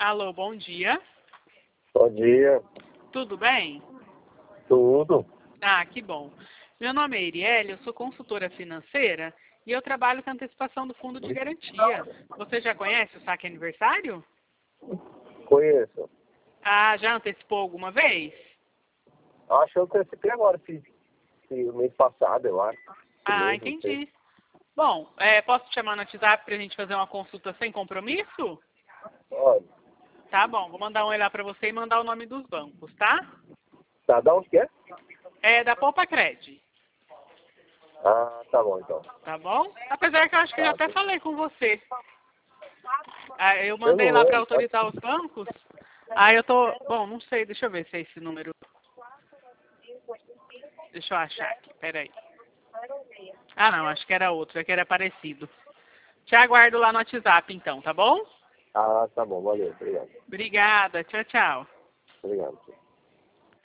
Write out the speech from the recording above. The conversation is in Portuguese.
Alô, bom dia. Bom dia. Tudo bem? Tudo? Ah, que bom. Meu nome é Iriele, eu sou consultora financeira e eu trabalho com antecipação do fundo de garantia. Você já conhece o saque aniversário? Conheço. Ah, já antecipou alguma vez? Acho que eu antecipei agora, o mês passado, eu acho. Ah, Esse mês, não sei. entendi. Bom, posso te chamar no WhatsApp para a gente fazer uma consulta sem compromisso? Olha, Tá bom, vou mandar um e lá para você e mandar o nome dos bancos, tá? tá, da onde que é? É da Poupa Cred, Ah, tá bom então. tá bom? Apesar que eu acho que eu já Tá, até falei com você. Ah, eu eu mandei não lá para lembro, autorizar os bancos. Aí eu tô... Bom, não sei, deixa eu ver se é esse número. Deixa eu achar aqui, peraí. Ah, não, acho que era outro, é que era parecido. Te aguardo lá no WhatsApp, então, tá bom? Ah, tá bom, valeu, obrigado. Obrigada, tchau, tchau. Obrigado.